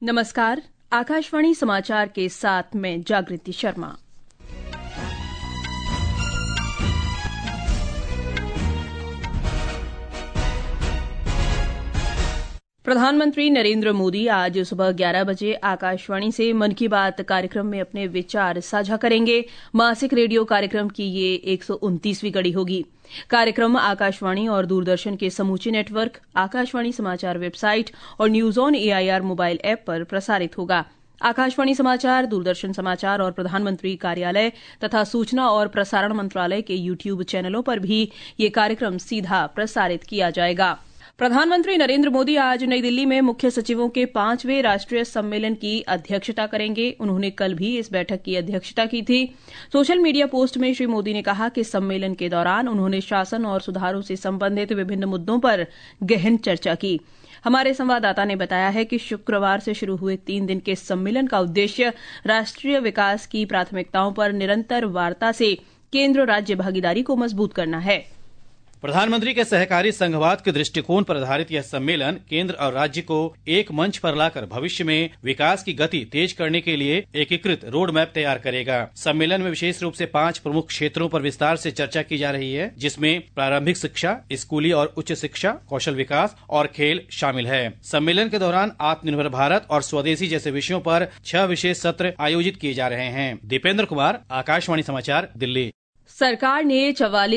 नमस्कार, आकाशवाणी समाचार के साथ मैं जागृति शर्मा। प्रधानमंत्री नरेंद्र मोदी आज सुबह 11 बजे आकाशवाणी से मन की बात कार्यक्रम में अपने विचार साझा करेंगे। मासिक रेडियो कार्यक्रम की ये 129वीं कड़ी होगी। कार्यक्रम आकाशवाणी और दूरदर्शन के समूचे नेटवर्क, आकाशवाणी समाचार वेबसाइट और news on AIR mobile app पर प्रसारित होगा। आकाशवाणी समाचार, दूरदर्शन समाचार और प्रधानमंत्री कार्यालय तथा सूचना और प्रसारण मंत्रालय के YouTube चैनलों पर भी ये कार्यक्रम सीधा प्रसारित किया जाएगा। प्रधानमंत्री नरेंद्र मोदी आज नई दिल्ली में मुख्य सचिवों के 5वें राष्ट्रीय सम्मेलन की अध्यक्षता करेंगे। उन्होंने कल भी इस बैठक की अध्यक्षता की थी। सोशल मीडिया पोस्ट में श्री मोदी ने कहा कि सम्मेलन के दौरान उन्होंने शासन और सुधारों से संबंधित विभिन्न मुद्दों पर गहन चर्चा की। हमारे संवाददाता ने बताया है कि शुक्रवार से शुरू हुए 3 दिन के सम्मेलन का उद्देश्य राष्ट्रीय विकास की प्राथमिकताओं पर निरंतर वार्ता से केंद्र राज्य भागीदारी को मजबूत करना है। प्रधानमंत्री के सहकारी संघवाद के दृष्टिकोण पर आधारित यह सम्मेलन केंद्र और राज्य को एक मंच पर लाकर भविष्य में विकास की गति तेज करने के लिए एकीकृत रोड मैप तैयार करेगा। सम्मेलन में विशेष रूप से 5 प्रमुख क्षेत्रों पर विस्तार से चर्चा की जा रही है, जिसमें प्रारंभिक शिक्षा, स्कूली और उच्च शिक्षा, कौशल विकास और खेल शामिल है। सम्मेलन के दौरान आत्मनिर्भर भारत और स्वदेशी जैसे विषयों पर 6 विशेष सत्र आयोजित किए जा रहे हैं। दीपेंद्र कुमार, आकाशवाणी समाचार, दिल्ली। सरकार ने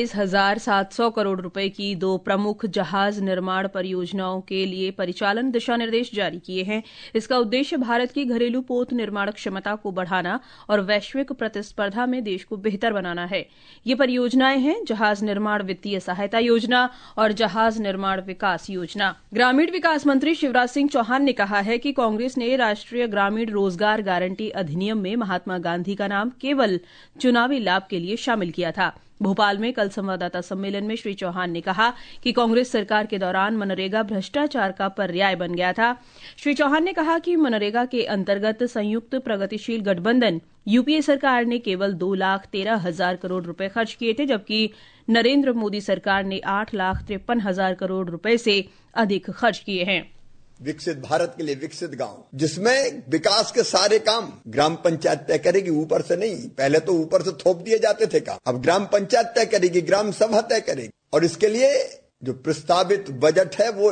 44,700 करोड़ रुपए की 2 प्रमुख जहाज निर्माण परियोजनाओं के लिए परिचालन दिशा निर्देश जारी किए हैं। इसका उद्देश्य भारत की घरेलू पोत निर्माण क्षमता को बढ़ाना और वैश्विक प्रतिस्पर्धा में देश को बेहतर बनाना है। ये परियोजनाएं हैं जहाज निर्माण वित्तीय सहायता योजना और जहाज निर्माण विकास योजना। ग्रामीण विकास मंत्री शिवराज सिंह चौहान ने कहा है कि कांग्रेस ने राष्ट्रीय ग्रामीण रोजगार गारंटी अधिनियम में महात्मा गांधी का नाम केवल चुनावी लाभ के लिए शामिल किया था। भोपाल में कल संवाददाता सम्मेलन में श्री चौहान ने कहा कि कांग्रेस सरकार के दौरान मनरेगा भ्रष्टाचार का पर्याय बन गया था। श्री चौहान ने कहा कि मनरेगा के अंतर्गत संयुक्त प्रगतिशील गठबंधन UPA सरकार ने केवल 2,13,000 करोड़ रुपए खर्च किए थे, जबकि नरेंद्र मोदी सरकार ने 8,53,000 करोड़ रुपए से अधिक खर्च किए हैं। विकसित भारत के लिए विकसित गांव, जिसमें विकास के सारे काम ग्राम पंचायत तय करेगी, ऊपर से नहीं। पहले तो ऊपर से थोप दिए जाते थे काम, अब ग्राम पंचायत तय करेगी, ग्राम सभा तय करेगी। और इसके लिए जो प्रस्तावित बजट है वो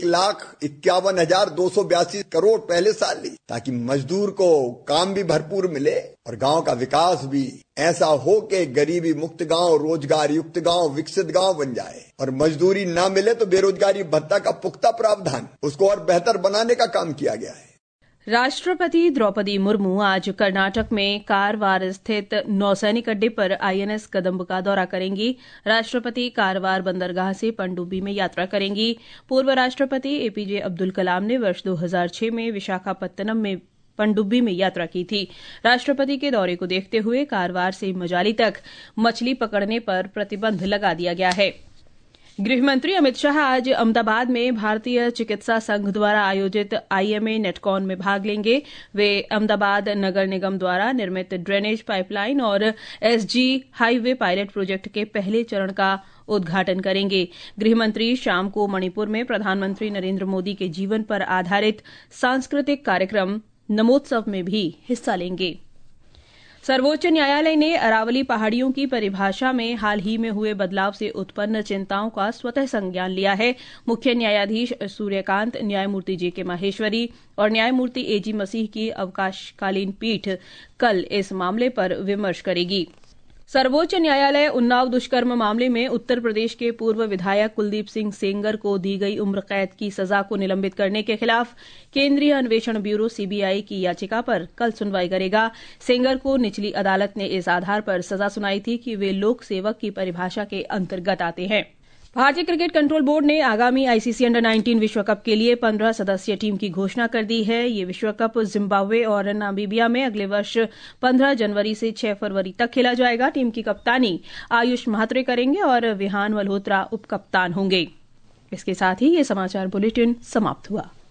1,51,282 करोड़ पहले साल ली, ताकि मजदूर को काम भी भरपूर मिले और गांव का विकास भी ऐसा हो कि गरीबी मुक्त गांव, रोजगार युक्त गांव, विकसित गांव बन जाए। और मजदूरी ना मिले तो बेरोजगारी भत्ता का पुख्ता प्रावधान, उसको और बेहतर बनाने का काम किया गया है। राष्ट्रपति द्रौपदी मुर्मू आज कर्नाटक में कारवार स्थित नौसैनिक अड्डे पर INS कदम्ब का दौरा करेंगी। राष्ट्रपति कारवार बंदरगाह से पनडुब्बी में यात्रा करेंगी। पूर्व राष्ट्रपति APJ अब्दुल कलाम ने वर्ष 2006 में विशाखापत्तनम में पनडुब्बी में यात्रा की थी। राष्ट्रपति के दौरे को देखते हुए कारवार से मजाली तक मछली पकड़ने पर प्रतिबंध लगा दिया गया है। गृहमंत्री अमित शाह आज अहमदाबाद में भारतीय चिकित्सा संघ द्वारा आयोजित IMA नेटकॉन में भाग लेंगे। वे अहमदाबाद नगर निगम द्वारा निर्मित ड्रेनेज पाइपलाइन और SG हाईवे पायलट प्रोजेक्ट के पहले चरण का उद्घाटन करेंगे। गृहमंत्री शाम को मणिपुर में प्रधानमंत्री नरेंद्र मोदी के जीवन पर आधारित सांस्कृतिक कार्यक्रम नमोत्सव में भी हिस्सा लेंगे। सर्वोच्च न्यायालय ने अरावली पहाड़ियों की परिभाषा में हाल ही में हुए बदलाव से उत्पन्न चिंताओं का स्वतः संज्ञान लिया है। मुख्य न्यायाधीश सूर्यकांत, न्यायमूर्ति JK माहेश्वरी और न्यायमूर्ति AG मसीह की अवकाशकालीन पीठ कल इस मामले पर विमर्श करेगी। सर्वोच्च न्यायालय उन्नाव दुष्कर्म मामले में उत्तर प्रदेश के पूर्व विधायक कुलदीप सिंह सेंगर को दी गई उम्र कैद की सजा को निलंबित करने के खिलाफ केंद्रीय अन्वेषण ब्यूरो CBI की याचिका पर कल सुनवाई करेगा। सेंगर को निचली अदालत ने इस आधार पर सजा सुनाई थी कि वे लोक सेवक की परिभाषा के अंतर्गत आते हैं। भारतीय क्रिकेट कंट्रोल बोर्ड ने आगामी ICC अंडर-19 विश्व कप के लिए 15 सदस्यीय टीम की घोषणा कर दी है। ये विश्व कप जिम्बाब्वे और नामीबिया में अगले वर्ष 15 जनवरी से 6 फरवरी तक खेला जाएगा। टीम की कप्तानी आयुष महात्रे करेंगे और विहान मल्होत्रा उपकप्तान होंगे। इसके साथ ही ये समाचार बुलेटिन समाप्त हुआ।